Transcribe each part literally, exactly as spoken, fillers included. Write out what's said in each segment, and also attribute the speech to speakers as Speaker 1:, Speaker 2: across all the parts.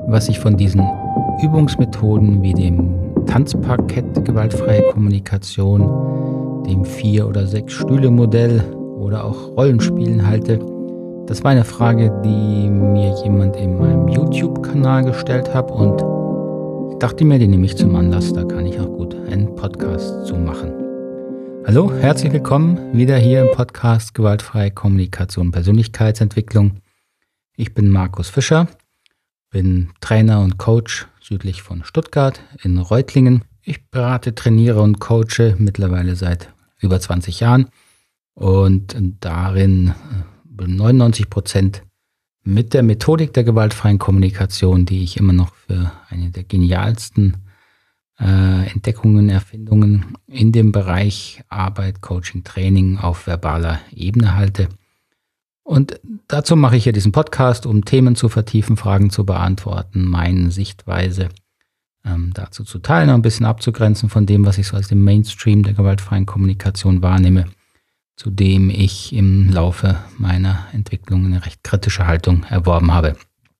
Speaker 1: was ich von diesen Übungsmethoden wie dem Tanzparkett gewaltfreie Kommunikation, dem Vier- oder Sechs-Stühle-Modell oder auch Rollenspielen halte. Das war eine Frage, die mir jemand in meinem YouTube-Kanal gestellt hat und ich dachte mir, die nehme ich zum Anlass, da kann ich auch gut einen Podcast zu machen. Hallo, herzlich willkommen wieder hier im Podcast Gewaltfreie Kommunikation und Persönlichkeitsentwicklung. Ich bin Markus Fischer, bin Trainer und Coach südlich von Stuttgart in Reutlingen. Ich berate, trainiere und coache mittlerweile seit über zwanzig Jahren und darin neunundneunzig Prozent mit der Methodik der gewaltfreien Kommunikation, die ich immer noch für eine der genialsten äh, Entdeckungen, Erfindungen in dem Bereich Arbeit, Coaching, Training auf verbaler Ebene halte. Und dazu mache ich hier diesen Podcast, um Themen zu vertiefen, Fragen zu beantworten, meine Sichtweise ähm, dazu zu teilen und ein bisschen abzugrenzen von dem, was ich so als den Mainstream der gewaltfreien Kommunikation wahrnehme, zu dem ich im Laufe meiner Entwicklung eine recht kritische Haltung erworben habe.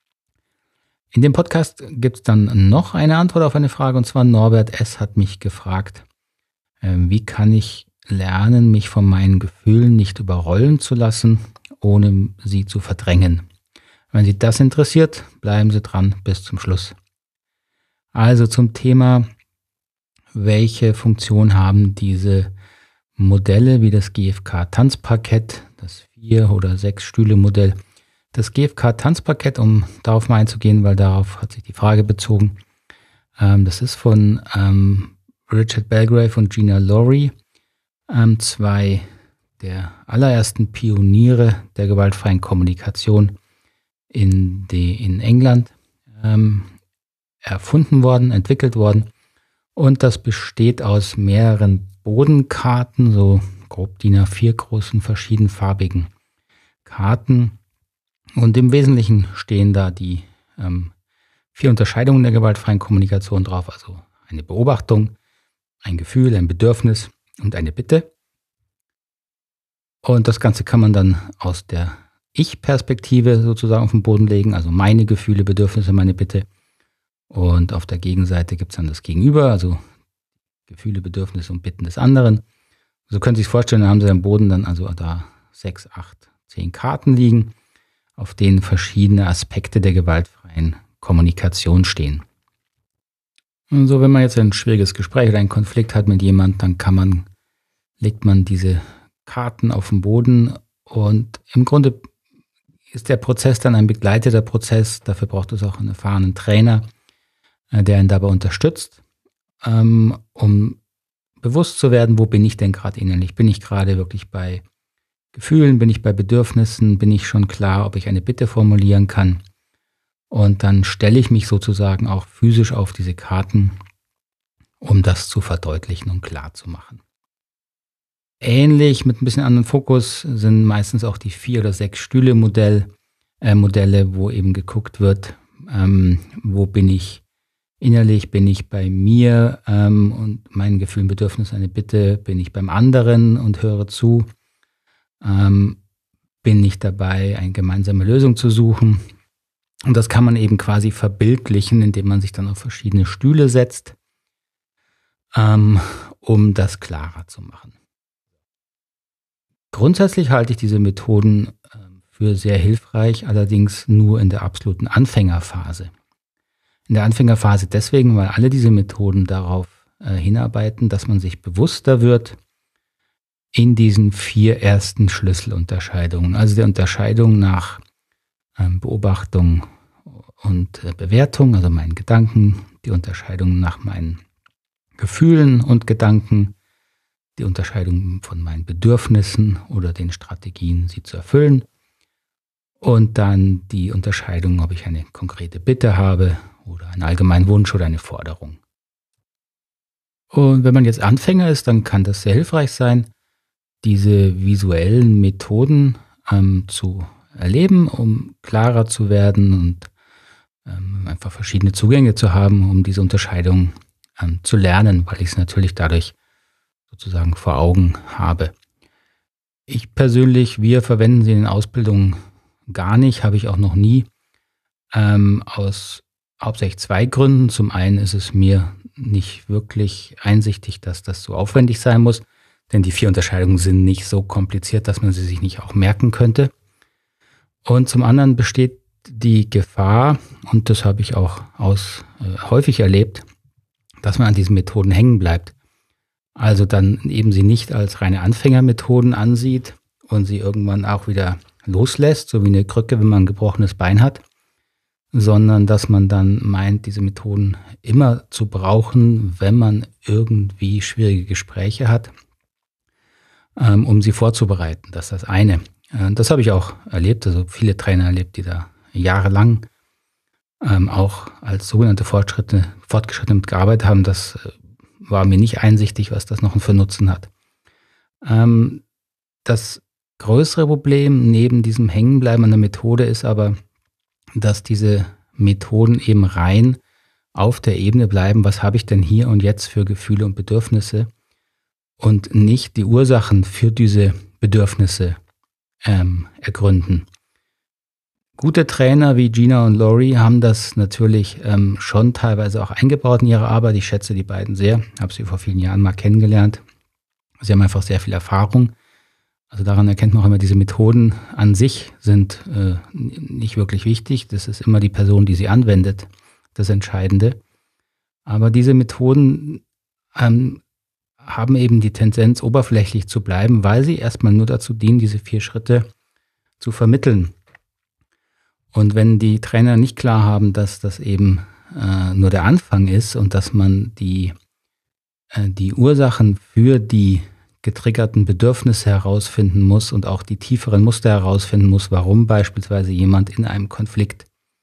Speaker 1: In dem Podcast gibt es dann noch eine Antwort auf eine Frage, und zwar Norbert S. hat mich gefragt, äh, wie kann ich lernen, mich von meinen Gefühlen nicht überrollen zu lassen, ohne sie zu verdrängen. Wenn Sie das interessiert, bleiben Sie dran bis zum Schluss. Also zum Thema, welche Funktion haben diese Modelle wie das G F K-Tanzparkett, das Vier- oder Sechs-Stühle-Modell. Das G F K-Tanzparkett, um darauf mal einzugehen, weil darauf hat sich die Frage bezogen, ähm, das ist von ähm, Richard Belgrave und Gina Laurie, ähm, zwei der allerersten Pioniere der gewaltfreien Kommunikation in, die, in England ähm, erfunden worden, entwickelt worden. Und das besteht aus mehreren Bodenkarten, so grob D I N A vier großen verschiedenfarbigen Karten. Und im Wesentlichen stehen da die ähm, vier Unterscheidungen der gewaltfreien Kommunikation drauf, also eine Beobachtung, ein Gefühl, ein Bedürfnis und eine Bitte. Und das Ganze kann man dann aus der Ich-Perspektive sozusagen auf den Boden legen, also meine Gefühle, Bedürfnisse, meine Bitte. Und auf der Gegenseite gibt es dann das Gegenüber, also Gefühle, Bedürfnisse und Bitten des anderen. So können Sie sich vorstellen, da haben Sie am Boden dann also da sechs, acht, zehn Karten liegen, auf denen verschiedene Aspekte der gewaltfreien Kommunikation stehen. Und so, wenn man jetzt ein schwieriges Gespräch oder einen Konflikt hat mit jemandem, dann kann man, legt man diese Karten auf den Boden und im Grunde ist der Prozess dann ein begleiteter Prozess. Dafür braucht es auch einen erfahrenen Trainer, der ihn dabei unterstützt, um bewusst zu werden, wo bin ich denn gerade innerlich? Bin ich gerade wirklich bei Gefühlen? Bin ich bei Bedürfnissen? Bin ich schon klar, ob ich eine Bitte formulieren kann? Und dann stelle ich mich sozusagen auch physisch auf diese Karten, um das zu verdeutlichen und klar zu machen. Ähnlich, mit ein bisschen anderen Fokus, sind meistens auch die Vier- oder Sechs-Stühle-Modell, äh, Modelle, wo eben geguckt wird, ähm, wo bin ich innerlich, bin ich bei mir ähm, und meinen Gefühlen, Bedürfnissen, eine Bitte, bin ich beim anderen und höre zu, ähm, bin ich dabei, eine gemeinsame Lösung zu suchen. Und das kann man eben quasi verbildlichen, indem man sich dann auf verschiedene Stühle setzt, ähm, um das klarer zu machen. Grundsätzlich halte ich diese Methoden äh, für sehr hilfreich, allerdings nur in der absoluten Anfängerphase. In der Anfängerphase deswegen, weil alle diese Methoden darauf äh, hinarbeiten, dass man sich bewusster wird in diesen vier ersten Schlüsselunterscheidungen, also der Unterscheidung nach ähm, Beobachtung und äh, Bewertung, also meinen Gedanken, die Unterscheidung nach meinen Gefühlen und Gedanken, die Unterscheidung von meinen Bedürfnissen oder den Strategien, sie zu erfüllen. Und dann die Unterscheidung, ob ich eine konkrete Bitte habe oder einen allgemeinen Wunsch oder eine Forderung. Und wenn man jetzt Anfänger ist, dann kann das sehr hilfreich sein, diese visuellen Methoden ähm, zu erleben, um klarer zu werden und ähm, einfach verschiedene Zugänge zu haben, um diese Unterscheidung ähm, zu lernen, weil ich es natürlich dadurch sozusagen vor Augen habe. Ich persönlich, wir verwenden sie in den Ausbildungen gar nicht, habe ich auch noch nie, ähm, aus hauptsächlich zwei Gründen. Zum einen ist es mir nicht wirklich einsichtig, dass das so aufwendig sein muss, denn die vier Unterscheidungen sind nicht so kompliziert, dass man sie sich nicht auch merken könnte. Und zum anderen besteht die Gefahr, und das habe ich auch aus, äh, häufig erlebt, dass man an diesen Methoden hängen bleibt. Also dann eben sie nicht als reine Anfängermethoden ansieht und sie irgendwann auch wieder loslässt, so wie eine Krücke, wenn man ein gebrochenes Bein hat, sondern dass man dann meint, diese Methoden immer zu brauchen, wenn man irgendwie schwierige Gespräche hat, ähm, um sie vorzubereiten. Das ist das eine. Äh, das habe ich auch erlebt, also viele Trainer erlebt, die da jahrelang ähm, auch als sogenannte Fortschritte, Fortgeschrittene mitgearbeitet haben. Das äh, war mir nicht einsichtig, was das noch für Nutzen hat. Ähm, das größere Problem neben diesem Hängenbleiben an der Methode ist aber, dass diese Methoden eben rein auf der Ebene bleiben, was habe ich denn hier und jetzt für Gefühle und Bedürfnisse, und nicht die Ursachen für diese Bedürfnisse ähm, ergründen. Gute Trainer wie Gina und Lori haben das natürlich ähm, schon teilweise auch eingebaut in ihre Arbeit. Ich schätze die beiden sehr, habe sie vor vielen Jahren mal kennengelernt. Sie haben einfach sehr viel Erfahrung. Also daran erkennt man auch immer, diese Methoden an sich sind äh, nicht wirklich wichtig. Das ist immer die Person, die sie anwendet, das Entscheidende. Aber diese Methoden ähm, haben eben die Tendenz, oberflächlich zu bleiben, weil sie erstmal nur dazu dienen, diese vier Schritte zu vermitteln. Und wenn die Trainer nicht klar haben, dass das eben äh, nur der Anfang ist und dass man die, äh, die Ursachen für die getriggerten Bedürfnisse herausfinden muss und auch die tieferen Muster herausfinden muss, warum beispielsweise jemand in einem Konflikt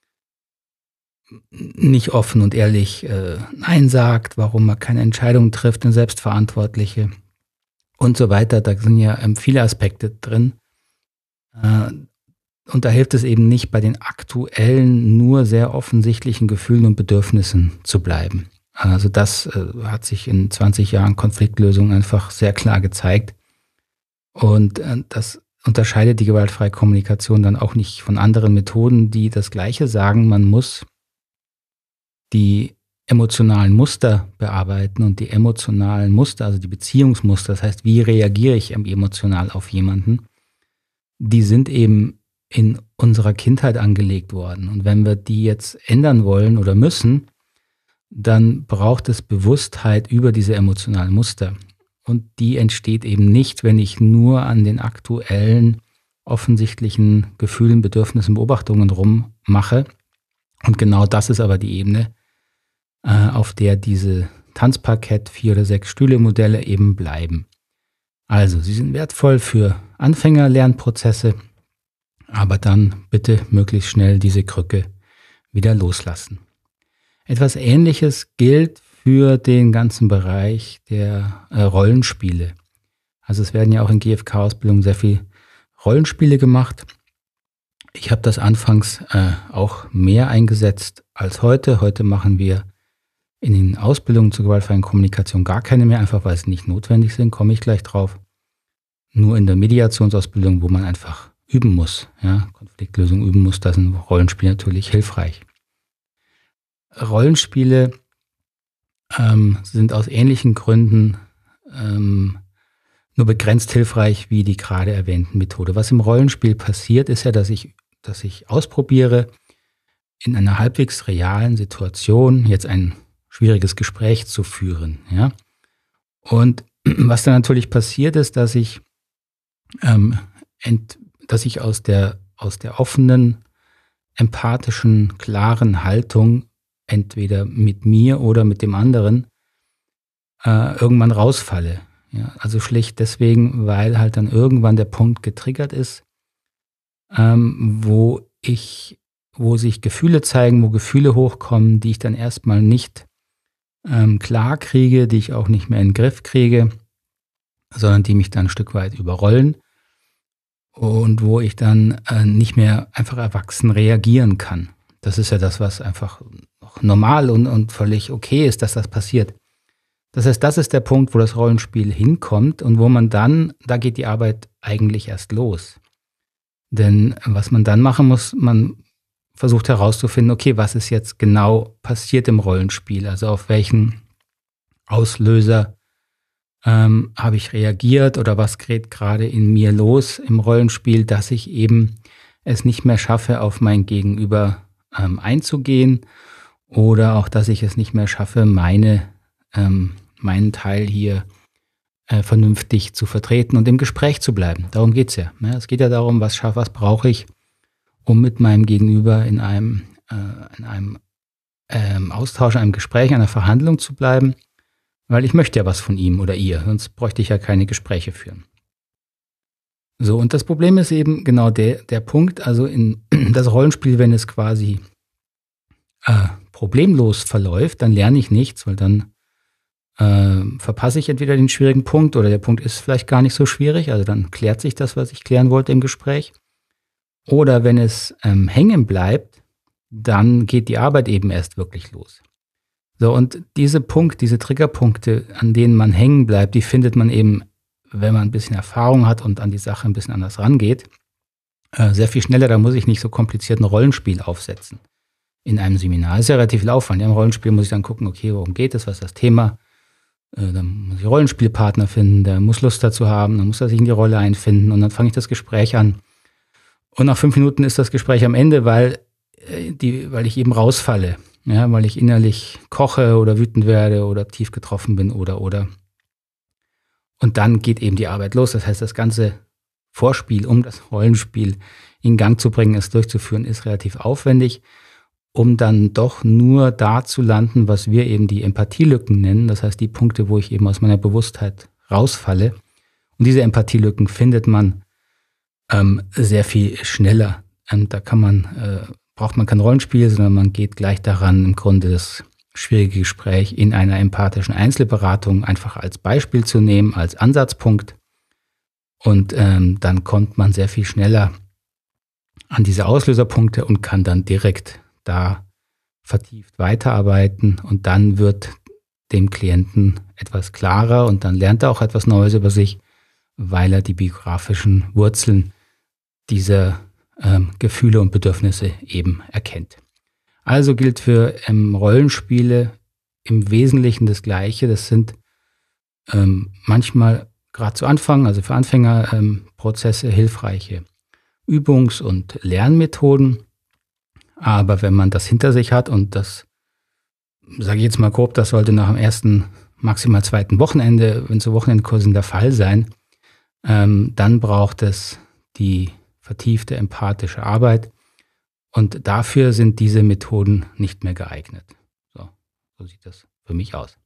Speaker 1: nicht offen und ehrlich äh, Nein sagt, warum man keine Entscheidung trifft, eine selbstverantwortliche und so weiter. Da sind ja ähm, viele Aspekte drin. Äh, und da hilft es eben nicht, bei den aktuellen, nur sehr offensichtlichen Gefühlen und Bedürfnissen zu bleiben. Also das äh, hat sich in zwanzig Jahren Konfliktlösung einfach sehr klar gezeigt. Und äh, das unterscheidet die gewaltfreie Kommunikation dann auch nicht von anderen Methoden, die das Gleiche sagen. Man muss die emotionalen Muster bearbeiten und die emotionalen Muster, also die Beziehungsmuster, das heißt, wie reagiere ich emotional auf jemanden, die sind eben in unserer Kindheit angelegt worden. Und wenn wir die jetzt ändern wollen oder müssen, dann braucht es Bewusstheit über diese emotionalen Muster. Und die entsteht eben nicht, wenn ich nur an den aktuellen, offensichtlichen Gefühlen, Bedürfnissen, Beobachtungen rummache. Und genau das ist aber die Ebene, äh, auf der diese Tanzparkett, vier oder sechs Stühle-Modelle eben bleiben. Also, sie sind wertvoll für Anfänger-Lernprozesse, aber dann bitte möglichst schnell diese Krücke wieder loslassen. Etwas Ähnliches gilt für den ganzen Bereich der äh, Rollenspiele. Also es werden ja auch in G F K-Ausbildungen sehr viel Rollenspiele gemacht. Ich habe das anfangs äh, auch mehr eingesetzt als heute. Heute machen wir in den Ausbildungen zur gewaltfreien Kommunikation gar keine mehr, einfach weil sie nicht notwendig sind, komme ich gleich drauf. Nur in der Mediationsausbildung, wo man einfach üben muss, ja, Konfliktlösung üben muss, da sind Rollenspiele natürlich hilfreich. Rollenspiele ähm, sind aus ähnlichen Gründen ähm, nur begrenzt hilfreich wie die gerade erwähnten Methode. Was im Rollenspiel passiert, ist ja, dass ich, dass ich ausprobiere, in einer halbwegs realen Situation jetzt ein schwieriges Gespräch zu führen. Ja? Und was dann natürlich passiert ist, dass ich, ähm, ent, dass ich aus der, aus der offenen, empathischen, klaren Haltung entweder mit mir oder mit dem anderen äh, irgendwann rausfalle. Ja, also schlicht deswegen, weil halt dann irgendwann der Punkt getriggert ist, ähm, wo ich, wo sich Gefühle zeigen, wo Gefühle hochkommen, die ich dann erstmal nicht ähm, klar kriege, die ich auch nicht mehr in den Griff kriege, sondern die mich dann ein Stück weit überrollen und wo ich dann äh, nicht mehr einfach erwachsen reagieren kann. Das ist ja das, was einfach normal und, und völlig okay ist, dass das passiert. Das heißt, das ist der Punkt, wo das Rollenspiel hinkommt und wo man dann, da geht die Arbeit eigentlich erst los. Denn was man dann machen muss, man versucht herauszufinden, okay, was ist jetzt genau passiert im Rollenspiel? Also auf welchen Auslöser ähm, habe ich reagiert oder was geht gerade in mir los im Rollenspiel, dass ich eben es nicht mehr schaffe, auf mein Gegenüber ähm, einzugehen oder auch, dass ich es nicht mehr schaffe, meine, ähm, meinen Teil hier äh, vernünftig zu vertreten und im Gespräch zu bleiben. Darum geht's ja. Ne? Es geht ja darum, was schaffe, was brauche ich, um mit meinem Gegenüber in einem, äh, in einem ähm, Austausch, einem Gespräch, einer Verhandlung zu bleiben, weil ich möchte ja was von ihm oder ihr, sonst bräuchte ich ja keine Gespräche führen. So, und das Problem ist eben genau der, der Punkt, also in das Rollenspiel, wenn es quasi äh, problemlos verläuft, dann lerne ich nichts, weil dann äh, verpasse ich entweder den schwierigen Punkt oder der Punkt ist vielleicht gar nicht so schwierig, also dann klärt sich das, was ich klären wollte im Gespräch. Oder wenn es ähm, hängen bleibt, dann geht die Arbeit eben erst wirklich los. So, und diese Punkte, diese Triggerpunkte, an denen man hängen bleibt, die findet man eben, wenn man ein bisschen Erfahrung hat und an die Sache ein bisschen anders rangeht, äh, sehr viel schneller. Da muss ich nicht so kompliziert ein Rollenspiel aufsetzen in einem Seminar. Das ist ja relativ viel Aufwand. Ja, im Rollenspiel muss ich dann gucken, okay, worum geht es, was ist das Thema? Äh, dann muss ich Rollenspielpartner finden, der muss Lust dazu haben, dann muss er sich in die Rolle einfinden und dann fange ich das Gespräch an. Und nach fünf Minuten ist das Gespräch am Ende, weil, äh, die, weil ich eben rausfalle, ja, weil ich innerlich koche oder wütend werde oder tief getroffen bin oder, oder. Und dann geht eben die Arbeit los. Das heißt, das ganze Vorspiel, um das Rollenspiel in Gang zu bringen, es durchzuführen, ist relativ aufwendig, um dann doch nur da zu landen, was wir eben die Empathielücken nennen. Das heißt, die Punkte, wo ich eben aus meiner Bewusstheit rausfalle. Und diese Empathielücken findet man ähm, sehr viel schneller. Und da kann man, äh, braucht man kein Rollenspiel, sondern man geht gleich daran, im Grunde das schwierige Gespräch in einer empathischen Einzelberatung einfach als Beispiel zu nehmen, als Ansatzpunkt. Und ähm, dann kommt man sehr viel schneller an diese Auslöserpunkte und kann dann direkt da vertieft weiterarbeiten. Und dann wird dem Klienten etwas klarer und dann lernt er auch etwas Neues über sich, weil er die biografischen Wurzeln dieser ähm, Gefühle und Bedürfnisse eben erkennt. Also gilt für ähm, Rollenspiele im Wesentlichen das Gleiche. Das sind ähm, manchmal gerade zu Anfang, also für Anfängerprozesse, ähm, hilfreiche Übungs- und Lernmethoden. Aber wenn man das hinter sich hat und das, sage ich jetzt mal grob, das sollte nach dem ersten, maximal zweiten Wochenende, wenn so Wochenendkursen der Fall sein, ähm, dann braucht es die vertiefte empathische Arbeit. Und dafür sind diese Methoden nicht mehr geeignet. So, so sieht das für mich aus.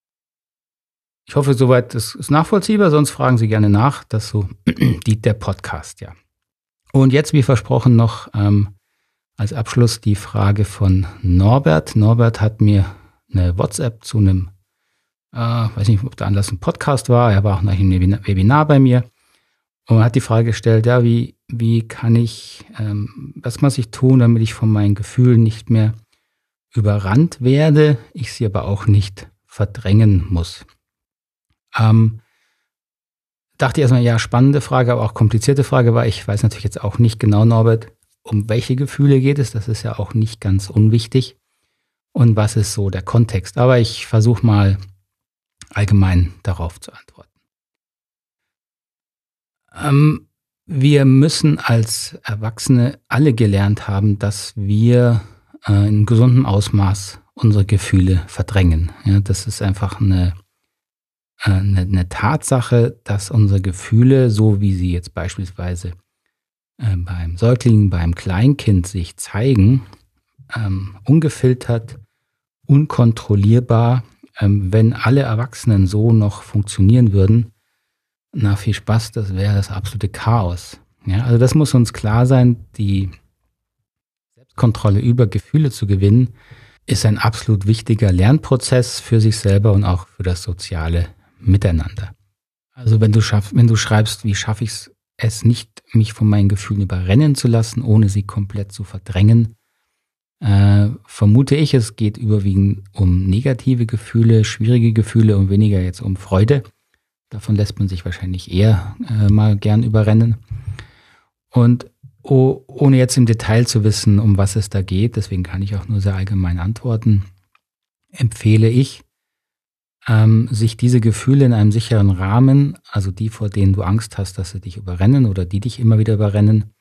Speaker 1: Ich hoffe, soweit ist es nachvollziehbar, sonst fragen Sie gerne nach. Das so die, der Podcast, ja. Und jetzt, wie versprochen, noch ähm, als Abschluss die Frage von Norbert. Norbert hat mir eine WhatsApp zu einem, äh, weiß nicht, ob der Anlass ein Podcast war, er war auch nach einem Webinar bei mir und hat die Frage gestellt, ja, wie Wie kann ich, ähm, was muss ich tun, damit ich von meinen Gefühlen nicht mehr überrannt werde, ich sie aber auch nicht verdrängen muss? Ähm, dachte ich erstmal, ja, spannende Frage, aber auch komplizierte Frage, weil ich weiß natürlich jetzt auch nicht genau, Norbert, um welche Gefühle geht es, das ist ja auch nicht ganz unwichtig. Und was ist so der Kontext? Aber ich versuche mal allgemein darauf zu antworten. Ähm, Wir müssen als Erwachsene alle gelernt haben, dass wir äh, in gesundem Ausmaß unsere Gefühle verdrängen. Ja, das ist einfach eine, äh, eine, eine Tatsache, dass unsere Gefühle, so wie sie jetzt beispielsweise äh, beim Säugling, beim Kleinkind sich zeigen, ähm, ungefiltert, unkontrollierbar, ähm, wenn alle Erwachsenen so noch funktionieren würden, na, viel Spaß, das wäre das absolute Chaos. Ja, also das muss uns klar sein, die Selbstkontrolle über Gefühle zu gewinnen, ist ein absolut wichtiger Lernprozess für sich selber und auch für das soziale Miteinander. Also wenn du schaff, wenn du schreibst, wie schaffe ich es nicht, mich von meinen Gefühlen überrennen zu lassen, ohne sie komplett zu verdrängen, äh, vermute ich, es geht überwiegend um negative Gefühle, schwierige Gefühle und weniger jetzt um Freude. Davon lässt man sich wahrscheinlich eher äh, mal gern überrennen. Und oh, ohne jetzt im Detail zu wissen, um was es da geht, deswegen kann ich auch nur sehr allgemein antworten, empfehle ich, ähm, sich diese Gefühle in einem sicheren Rahmen, also die, vor denen du Angst hast, dass sie dich überrennen oder die dich immer wieder überrennen,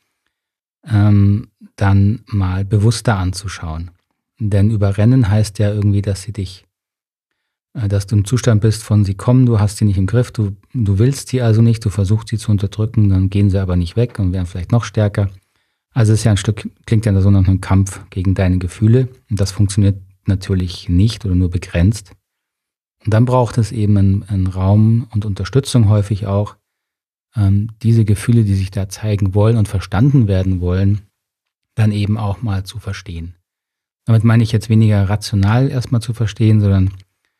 Speaker 1: ähm, dann mal bewusster anzuschauen. Denn überrennen heißt ja irgendwie, dass sie dich, äh, dass du im Zustand bist von sie kommen, du hast sie nicht im Griff, du, du willst sie also nicht, du versuchst sie zu unterdrücken, dann gehen sie aber nicht weg und werden vielleicht noch stärker. Also es ist ja ein Stück, klingt ja so nach einem Kampf gegen deine Gefühle und das funktioniert natürlich nicht oder nur begrenzt. Und dann braucht es eben einen, einen Raum und Unterstützung häufig auch, ähm, diese Gefühle, die sich da zeigen wollen und verstanden werden wollen, dann eben auch mal zu verstehen. Damit meine ich jetzt weniger rational erstmal zu verstehen, sondern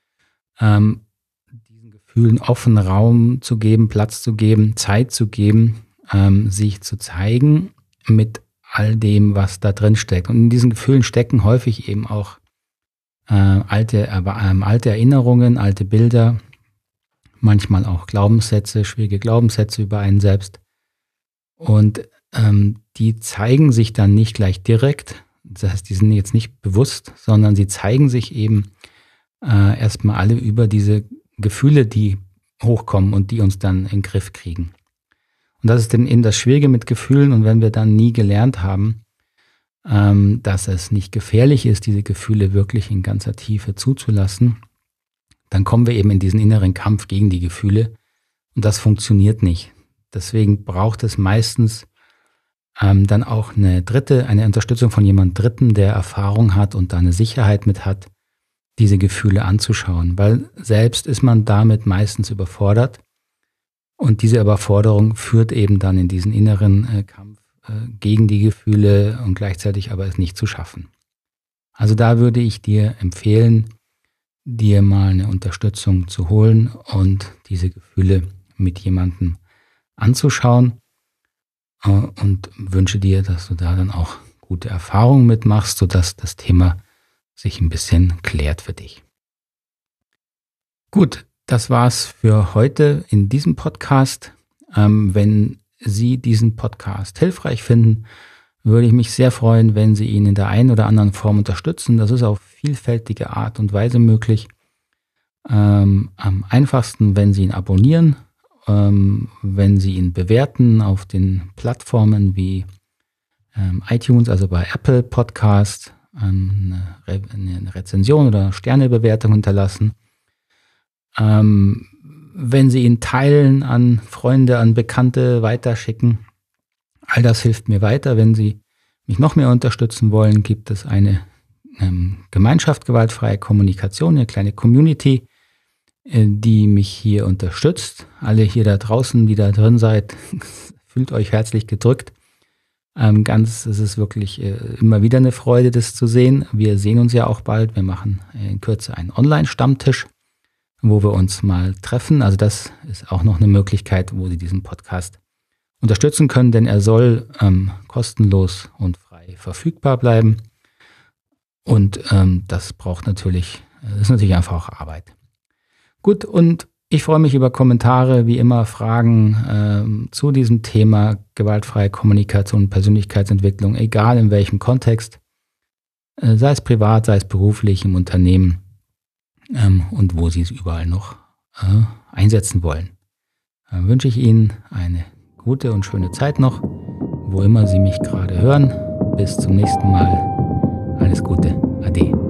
Speaker 1: ähm, diesen Gefühlen offen Raum zu geben, Platz zu geben, Zeit zu geben, ähm, sich zu zeigen mit all dem, was da drin steckt. Und in diesen Gefühlen stecken häufig eben auch äh, alte, äh, alte Erinnerungen, alte Bilder, manchmal auch Glaubenssätze, schwierige Glaubenssätze über einen selbst. Und ähm, die zeigen sich dann nicht gleich direkt, das heißt, die sind jetzt nicht bewusst, sondern sie zeigen sich eben äh, erstmal alle über diese Gefühle, die hochkommen und die uns dann in den Griff kriegen. Und das ist eben das Schwierige mit Gefühlen. Und wenn wir dann nie gelernt haben, ähm, dass es nicht gefährlich ist, diese Gefühle wirklich in ganzer Tiefe zuzulassen, dann kommen wir eben in diesen inneren Kampf gegen die Gefühle. Und das funktioniert nicht. Deswegen braucht es meistens ähm, dann auch eine dritte, eine Unterstützung von jemand Dritten, der Erfahrung hat und da eine Sicherheit mit hat, diese Gefühle anzuschauen. Weil selbst ist man damit meistens überfordert. Und diese Überforderung führt eben dann in diesen inneren äh, Kampf äh, gegen die Gefühle und gleichzeitig aber es nicht zu schaffen. Also da würde ich dir empfehlen, dir mal eine Unterstützung zu holen und diese Gefühle mit jemandem anzuschauen äh, und wünsche dir, dass du da dann auch gute Erfahrungen mitmachst, sodass das Thema sich ein bisschen klärt für dich. Gut. Das war's für heute in diesem Podcast. Ähm, wenn Sie diesen Podcast hilfreich finden, würde ich mich sehr freuen, wenn Sie ihn in der einen oder anderen Form unterstützen. Das ist auf vielfältige Art und Weise möglich. Ähm, am einfachsten, wenn Sie ihn abonnieren, ähm, wenn Sie ihn bewerten auf den Plattformen wie ähm, iTunes, also bei Apple Podcast, ähm, eine, Re- eine Rezension oder Sternebewertung hinterlassen. Ähm, wenn Sie ihn teilen, an Freunde, an Bekannte weiterschicken. All das hilft mir weiter. Wenn Sie mich noch mehr unterstützen wollen, gibt es eine ähm, Gemeinschaft gewaltfreie Kommunikation, eine kleine Community, äh, die mich hier unterstützt. Alle hier da draußen, die da drin seid, fühlt euch herzlich gedrückt. Ähm, ganz, es ist wirklich äh, immer wieder eine Freude, das zu sehen. Wir sehen uns ja auch bald. Wir machen in Kürze einen Online-Stammtisch, wo wir uns mal treffen. Also das ist auch noch eine Möglichkeit, wo Sie diesen Podcast unterstützen können, denn er soll ähm, kostenlos und frei verfügbar bleiben. Und ähm, das braucht natürlich, das ist natürlich einfach auch Arbeit. Gut, und ich freue mich über Kommentare, wie immer Fragen ähm, zu diesem Thema gewaltfreie Kommunikation und Persönlichkeitsentwicklung, egal in welchem Kontext, äh, sei es privat, sei es beruflich, im Unternehmen. Ähm, und wo Sie es überall noch äh, einsetzen wollen. Dann wünsche ich Ihnen eine gute und schöne Zeit noch, wo immer Sie mich gerade hören. Bis zum nächsten Mal. Alles Gute. Ade.